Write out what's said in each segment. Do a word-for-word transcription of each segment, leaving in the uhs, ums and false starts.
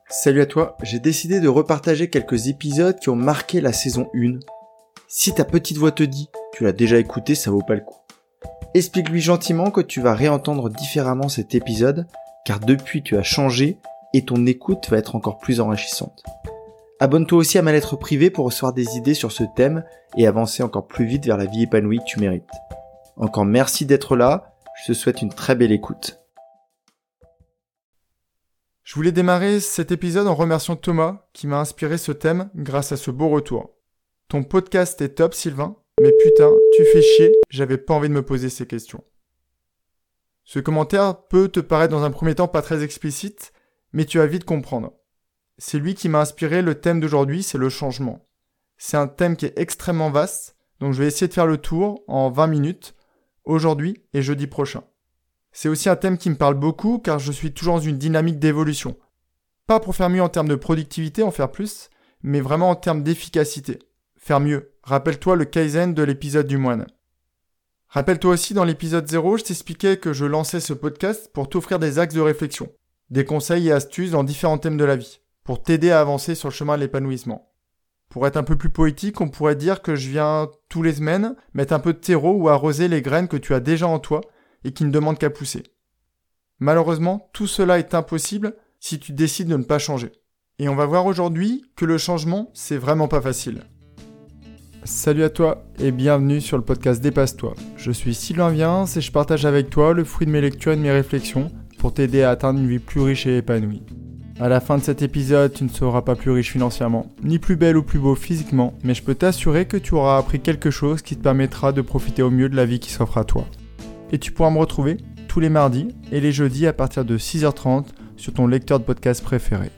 Salut à toi, j'ai décidé de repartager quelques épisodes qui ont marqué la saison un. Si ta petite voix te dit, tu l'as déjà écouté, ça vaut pas le coup. Explique-lui gentiment que tu vas réentendre différemment cet épisode, car depuis tu as changé et ton écoute va être encore plus enrichissante. Abonne-toi aussi à ma lettre privée pour recevoir des idées sur ce thème et avancer encore plus vite vers la vie épanouie que tu mérites. Encore merci d'être là, je te souhaite une très belle écoute. Je voulais démarrer cet épisode en remerciant Thomas qui m'a inspiré ce thème grâce à ce beau retour. Ton podcast est top Sylvain, mais putain, tu fais chier, j'avais pas envie de me poser ces questions. Ce commentaire peut te paraître dans un premier temps pas très explicite, mais tu vas vite comprendre. C'est lui qui m'a inspiré le thème d'aujourd'hui, c'est le changement. C'est un thème qui est extrêmement vaste, donc je vais essayer de faire le tour en vingt minutes, aujourd'hui et jeudi prochain. C'est aussi un thème qui me parle beaucoup car je suis toujours dans une dynamique d'évolution. Pas pour faire mieux en termes de productivité, en faire plus, mais vraiment en termes d'efficacité. Faire mieux. Rappelle-toi le Kaizen de l'épisode du moine. Rappelle-toi aussi dans l'épisode zéro, je t'expliquais que je lançais ce podcast pour t'offrir des axes de réflexion, des conseils et astuces dans différents thèmes de la vie, pour t'aider à avancer sur le chemin de l'épanouissement. Pour être un peu plus poétique, on pourrait dire que je viens tous les semaines mettre un peu de terreau ou arroser les graines que tu as déjà en toi et qui ne demandent qu'à pousser. Malheureusement, tout cela est impossible si tu décides de ne pas changer. Et on va voir aujourd'hui que le changement, c'est vraiment pas facile. Salut à toi et bienvenue sur le podcast Dépasse-toi. Je suis Sylvain Viens et je partage avec toi le fruit de mes lectures et de mes réflexions pour t'aider à atteindre une vie plus riche et épanouie. À la fin de cet épisode, tu ne seras pas plus riche financièrement, ni plus belle ou plus beau physiquement, mais je peux t'assurer que tu auras appris quelque chose qui te permettra de profiter au mieux de la vie qui s'offre à toi. Et tu pourras me retrouver tous les mardis et les jeudis à partir de six heures trente sur ton lecteur de podcast préféré.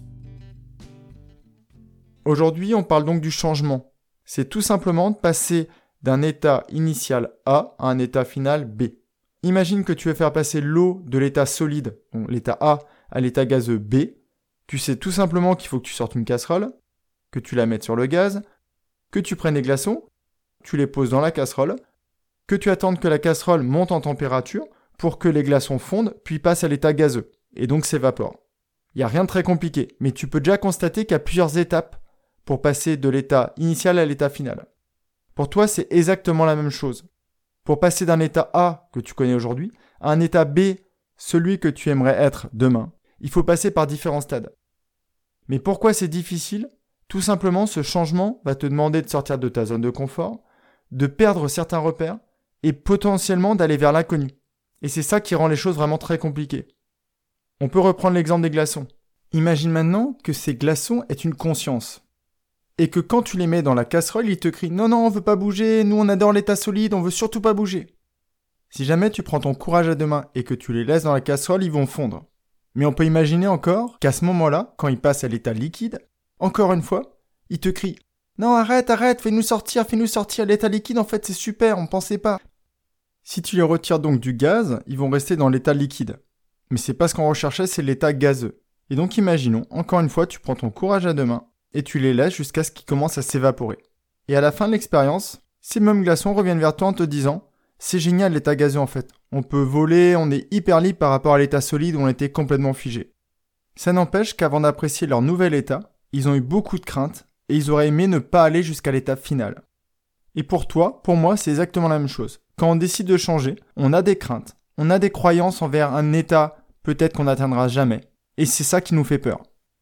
Aujourd'hui, on parle donc du changement. C'est tout simplement de passer d'un état initial A à un état final B. Imagine que tu veux faire passer l'eau de l'état solide, donc l'état A, à l'état gazeux B. Tu sais tout simplement qu'il faut que tu sortes une casserole, que tu la mettes sur le gaz, que tu prennes des glaçons, tu les poses dans la casserole, que tu attendes que la casserole monte en température pour que les glaçons fondent, puis passent à l'état gazeux, et donc s'évaporent. Il n'y a rien de très compliqué, mais tu peux déjà constater qu'il y a plusieurs étapes pour passer de l'état initial à l'état final. Pour toi, c'est exactement la même chose. Pour passer d'un état A, que tu connais aujourd'hui, à un état B, celui que tu aimerais être demain, il faut passer par différents stades. Mais pourquoi c'est difficile ? Tout simplement, ce changement va te demander de sortir de ta zone de confort, de perdre certains repères, et potentiellement d'aller vers l'inconnu. Et c'est ça qui rend les choses vraiment très compliquées. On peut reprendre l'exemple des glaçons. Imagine maintenant que ces glaçons aient une conscience. Et que quand tu les mets dans la casserole, ils te crient « Non, non, on veut pas bouger, nous on adore l'état solide, on veut surtout pas bouger ». Si jamais tu prends ton courage à deux mains et que tu les laisses dans la casserole, ils vont fondre. Mais on peut imaginer encore qu'à ce moment-là, quand ils passent à l'état liquide, encore une fois, ils te crient « Non, arrête, arrête, fais-nous sortir, fais-nous sortir, l'état liquide en fait c'est super, on pensait pas ». Si tu les retires donc du gaz, ils vont rester dans l'état liquide. Mais c'est pas ce qu'on recherchait, c'est l'état gazeux. Et donc imaginons, encore une fois, tu prends ton courage à deux mains et tu les laisses jusqu'à ce qu'ils commencent à s'évaporer. Et à la fin de l'expérience, ces mêmes glaçons reviennent vers toi en te disant « C'est génial l'état gazeux en fait. On peut voler, on est hyper libre par rapport à l'état solide où on était complètement figé. » Ça n'empêche qu'avant d'apprécier leur nouvel état, ils ont eu beaucoup de craintes et ils auraient aimé ne pas aller jusqu'à l'état final. Et pour toi, pour moi, c'est exactement la même chose. Quand on décide de changer, on a des craintes, on a des croyances envers un état peut-être qu'on n'atteindra jamais. Et c'est ça qui nous fait peur.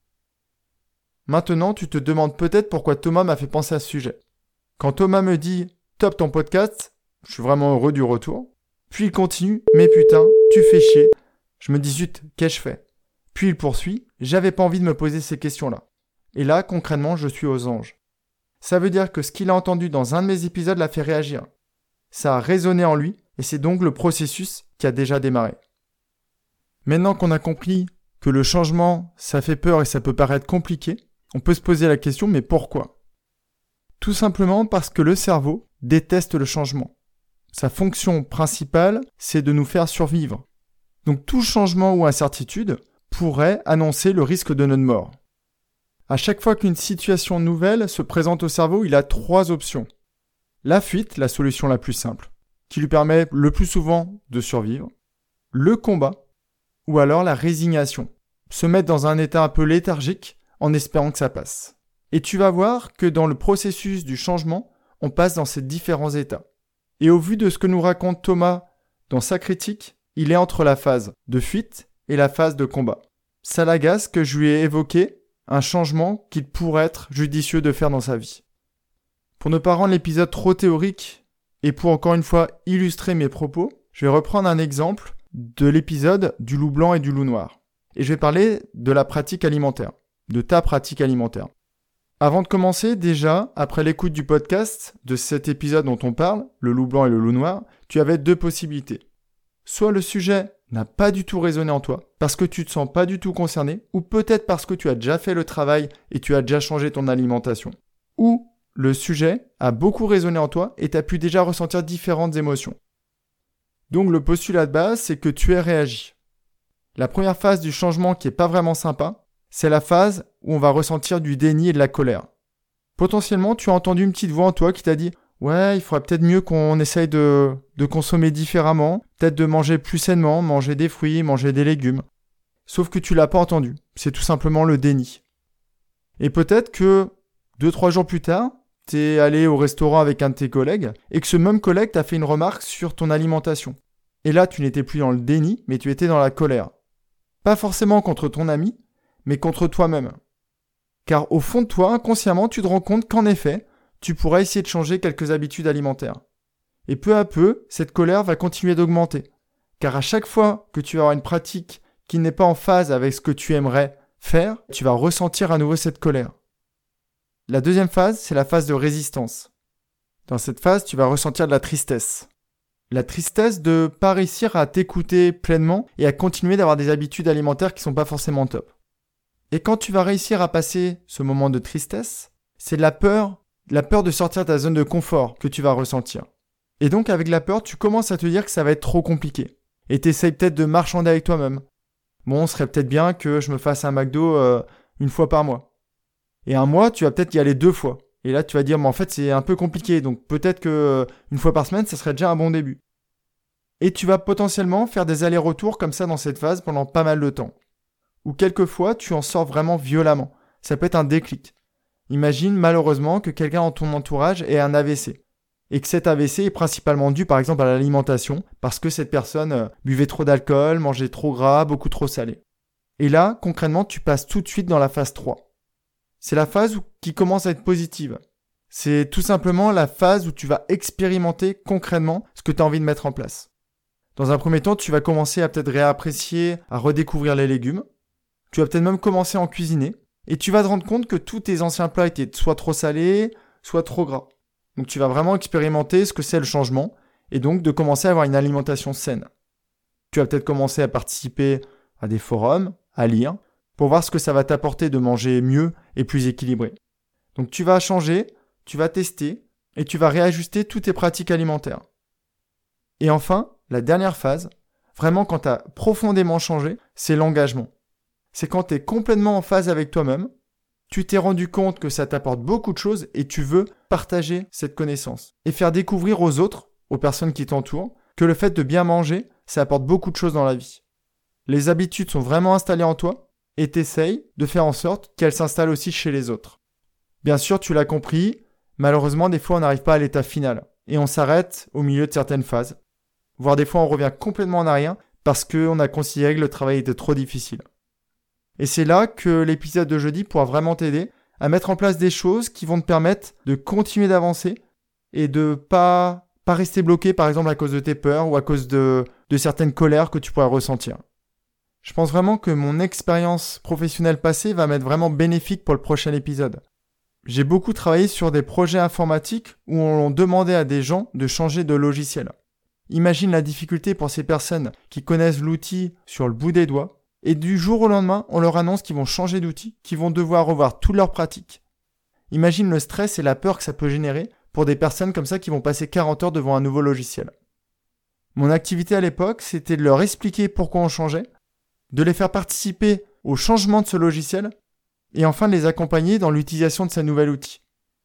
Maintenant, tu te demandes peut-être pourquoi Thomas m'a fait penser à ce sujet. Quand Thomas me dit « Top ton podcast », je suis vraiment heureux du retour. Puis il continue « Mais putain, tu fais chier ». Je me dis « Zut, qu'ai-je fait ?» Puis il poursuit « J'avais pas envie de me poser ces questions-là ». Et là, concrètement, je suis aux anges. Ça veut dire que ce qu'il a entendu dans un de mes épisodes l'a fait réagir. Ça a résonné en lui, et c'est donc le processus qui a déjà démarré. Maintenant qu'on a compris que le changement, ça fait peur et ça peut paraître compliqué, on peut se poser la question, mais pourquoi ? Tout simplement parce que le cerveau déteste le changement. Sa fonction principale, c'est de nous faire survivre. Donc tout changement ou incertitude pourrait annoncer le risque de notre mort. À chaque fois qu'une situation nouvelle se présente au cerveau, il a trois options. La fuite, la solution la plus simple, qui lui permet le plus souvent de survivre. Le combat, ou alors la résignation, se mettre dans un état un peu léthargique en espérant que ça passe. Et tu vas voir que dans le processus du changement, on passe dans ces différents états. Et au vu de ce que nous raconte Thomas dans sa critique, il est entre la phase de fuite et la phase de combat. Ça l'agace que je lui ai évoqué un changement qu'il pourrait être judicieux de faire dans sa vie. Pour ne pas rendre l'épisode trop théorique et pour encore une fois illustrer mes propos, je vais reprendre un exemple de l'épisode du loup blanc et du loup noir. Et je vais parler de la pratique alimentaire, de ta pratique alimentaire. Avant de commencer, déjà, après l'écoute du podcast de cet épisode dont on parle, le loup blanc et le loup noir, tu avais deux possibilités. Soit le sujet n'a pas du tout résonné en toi, parce que tu te sens pas du tout concerné, ou peut-être parce que tu as déjà fait le travail et tu as déjà changé ton alimentation. Ou le sujet a beaucoup résonné en toi et tu as pu déjà ressentir différentes émotions. Donc le postulat de base, c'est que tu aies réagi. La première phase du changement qui est pas vraiment sympa, c'est la phase où on va ressentir du déni et de la colère. Potentiellement, tu as entendu une petite voix en toi qui t'a dit « Ouais, il faudrait peut-être mieux qu'on essaye de, de consommer différemment, peut-être de manger plus sainement, manger des fruits, manger des légumes. » Sauf que tu l'as pas entendu, c'est tout simplement le déni. Et peut-être que deux, trois jours plus tard, t'es allé au restaurant avec un de tes collègues et que ce même collègue t'a fait une remarque sur ton alimentation. Et là, tu n'étais plus dans le déni, mais tu étais dans la colère. Pas forcément contre ton ami, mais contre toi-même. Car au fond de toi, inconsciemment, tu te rends compte qu'en effet, tu pourrais essayer de changer quelques habitudes alimentaires. Et peu à peu, cette colère va continuer d'augmenter. Car à chaque fois que tu vas avoir une pratique qui n'est pas en phase avec ce que tu aimerais faire, tu vas ressentir à nouveau cette colère. La deuxième phase, c'est la phase de résistance. Dans cette phase, tu vas ressentir de la tristesse. La tristesse de ne pas réussir à t'écouter pleinement et à continuer d'avoir des habitudes alimentaires qui ne sont pas forcément top. Et quand tu vas réussir à passer ce moment de tristesse, c'est de la peur, la peur de sortir de ta zone de confort que tu vas ressentir. Et donc avec la peur, tu commences à te dire que ça va être trop compliqué. Et tu essayes peut-être de marchander avec toi-même. Bon, ce serait peut-être bien que je me fasse un McDo euh, une fois par mois. Et un mois, tu vas peut-être y aller deux fois. Et là, tu vas dire, mais en fait, c'est un peu compliqué. Donc peut-être que euh, une fois par semaine, ça serait déjà un bon début. Et tu vas potentiellement faire des allers-retours comme ça dans cette phase pendant pas mal de temps. Ou quelquefois, tu en sors vraiment violemment. Ça peut être un déclic. Imagine malheureusement que quelqu'un dans ton entourage ait un A V C. Et que cet A V C est principalement dû par exemple à l'alimentation, parce que cette personne euh, buvait trop d'alcool, mangeait trop gras, beaucoup trop salé. Et là, concrètement, tu passes tout de suite dans la phase trois. C'est la phase où, qui commence à être positive. C'est tout simplement la phase où tu vas expérimenter concrètement ce que tu as envie de mettre en place. Dans un premier temps, tu vas commencer à peut-être réapprécier, à redécouvrir les légumes. Tu vas peut-être même commencer à en cuisiner. Et tu vas te rendre compte que tous tes anciens plats étaient soit trop salés, soit trop gras. Donc tu vas vraiment expérimenter ce que c'est le changement et donc de commencer à avoir une alimentation saine. Tu vas peut-être commencer à participer à des forums, à lire, pour voir ce que ça va t'apporter de manger mieux et plus équilibré. Donc tu vas changer, tu vas tester et tu vas réajuster toutes tes pratiques alimentaires. Et enfin, la dernière phase, vraiment quand tu as profondément changé, c'est l'engagement. C'est quand tu es complètement en phase avec toi-même, tu t'es rendu compte que ça t'apporte beaucoup de choses et tu veux partager cette connaissance et faire découvrir aux autres, aux personnes qui t'entourent, que le fait de bien manger, ça apporte beaucoup de choses dans la vie. Les habitudes sont vraiment installées en toi et t'essayes de faire en sorte qu'elles s'installent aussi chez les autres. Bien sûr, tu l'as compris, malheureusement, des fois, on n'arrive pas à l'étape finale et on s'arrête au milieu de certaines phases. Voire des fois, on revient complètement en arrière parce qu'on a considéré que le travail était trop difficile. Et c'est là que l'épisode de jeudi pourra vraiment t'aider à mettre en place des choses qui vont te permettre de continuer d'avancer et de pas, pas rester bloqué par exemple à cause de tes peurs ou à cause de, de certaines colères que tu pourrais ressentir. Je pense vraiment que mon expérience professionnelle passée va m'être vraiment bénéfique pour le prochain épisode. J'ai beaucoup travaillé sur des projets informatiques où on demandait à des gens de changer de logiciel. Imagine la difficulté pour ces personnes qui connaissent l'outil sur le bout des doigts. Et du jour au lendemain, on leur annonce qu'ils vont changer d'outil, qu'ils vont devoir revoir toutes leurs pratiques. Imagine le stress et la peur que ça peut générer pour des personnes comme ça qui vont passer quarante heures devant un nouveau logiciel. Mon activité à l'époque, c'était de leur expliquer pourquoi on changeait, de les faire participer au changement de ce logiciel et enfin de les accompagner dans l'utilisation de ce nouvel outil.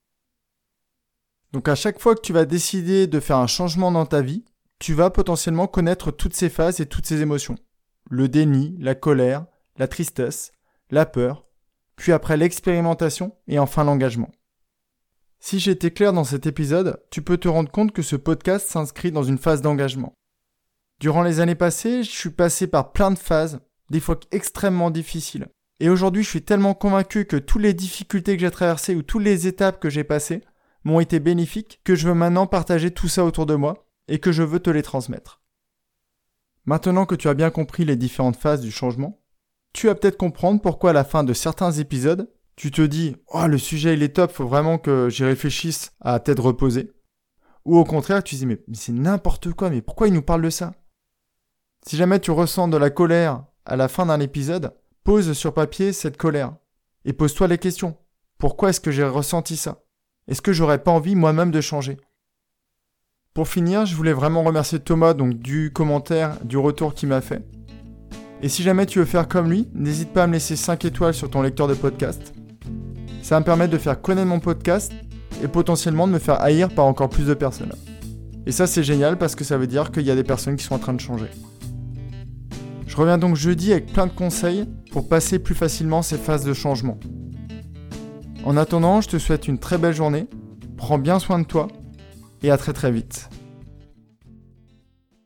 Donc à chaque fois que tu vas décider de faire un changement dans ta vie, tu vas potentiellement connaître toutes ces phases et toutes ces émotions. Le déni, la colère, la tristesse, la peur, puis après l'expérimentation et enfin l'engagement. Si j'ai été clair dans cet épisode, tu peux te rendre compte que ce podcast s'inscrit dans une phase d'engagement. Durant les années passées, je suis passé par plein de phases, des fois extrêmement difficiles. Et aujourd'hui, je suis tellement convaincu que toutes les difficultés que j'ai traversées ou toutes les étapes que j'ai passées m'ont été bénéfiques, que je veux maintenant partager tout ça autour de moi et que je veux te les transmettre. Maintenant que tu as bien compris les différentes phases du changement, tu vas peut-être comprendre pourquoi à la fin de certains épisodes, tu te dis « Oh, le sujet il est top, faut vraiment que j'y réfléchisse à tête reposée ». Ou au contraire, tu te dis « Mais, mais c'est n'importe quoi, mais pourquoi il nous parle de ça ?» Si jamais tu ressens de la colère à la fin d'un épisode, pose sur papier cette colère et pose-toi les questions. Pourquoi est-ce que j'ai ressenti ça ? Est-ce que j'aurais pas envie moi-même de changer ? Pour finir, je voulais vraiment remercier Thomas donc du commentaire, du retour qu'il m'a fait. Et si jamais tu veux faire comme lui, n'hésite pas à me laisser cinq étoiles sur ton lecteur de podcast. Ça va me permettre de faire connaître mon podcast et potentiellement de me faire haïr par encore plus de personnes. Et ça c'est génial parce que ça veut dire qu'il y a des personnes qui sont en train de changer. Je reviens donc jeudi avec plein de conseils pour passer plus facilement ces phases de changement. En attendant, je te souhaite une très belle journée, prends bien soin de toi et à très très vite.